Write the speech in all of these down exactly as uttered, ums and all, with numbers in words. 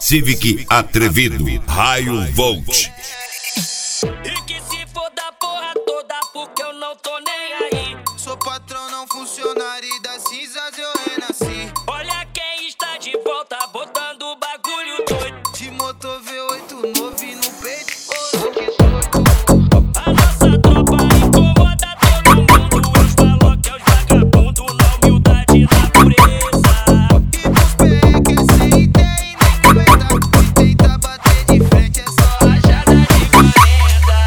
Civic atrevido, Raio Volt. E que se for da porra toda, porque eu não tô nem aí. Sou patrão, não funcionário, e das cinzas eu renasci. Olha quem está de volta, botando o bagulho doido. De motor V oito novinho no peito. A nossa tropa incomoda todo mundo. Eu falo que é os vagabundos na humildade e na pureza. E pros P E que sem ideia nem comentar. Se tenta bater de frente é só Rajada de quarenta.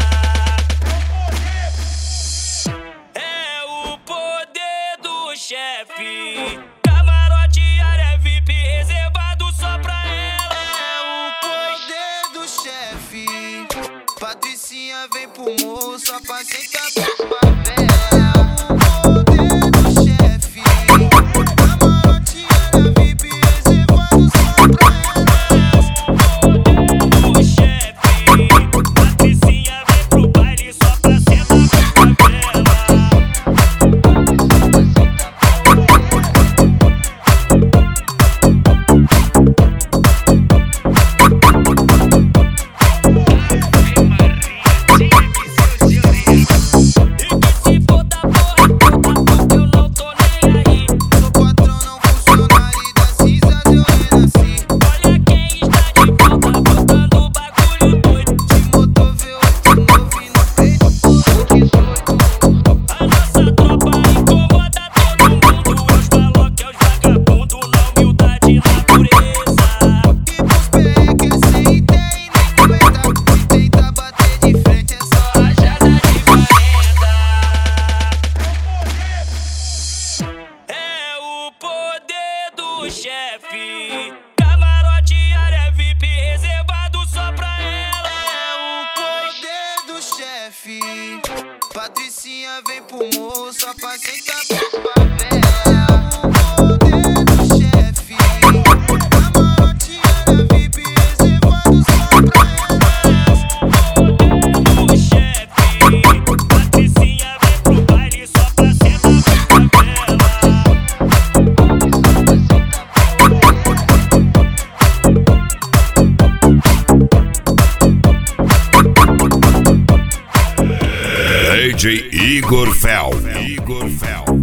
É o poder do chefe. Camarote, área V I P reservado só pra ela. É o poder do chefe. Patricinha vem pro morro só pra sentar pros favela. É o poder do chefe. Camarote, área V I P reservado só pra ela. O chefe, Patricinha vem pro baile só pra sentar com favela. E que se for da porra toda, porque eu não tô nem aí. Sou patrão, não funcionário, e das cinzas eu renasci. Olha quem está de volta, botando o bagulho doido. De motor V oito novinho no peito. A nossa tropa incomoda todo mundo. Eu falo que é os vagabundos na humildade e na pureza. E pros P E que sem ideia nem comentar. Se tenta bater de frente é só Rajada de quarenta. É o poder do chefe. Camarote, área V I P reservado só pra ela. É o poder do chefe. Patricinha vem pro morro só pra sentar pros favela. É o poder do chefe. Camarote, área V I P reservado só pra ela. O chefe, Patricinha vem pro baile só pra sentar com favela. D J Igor Fel. Igor Fel.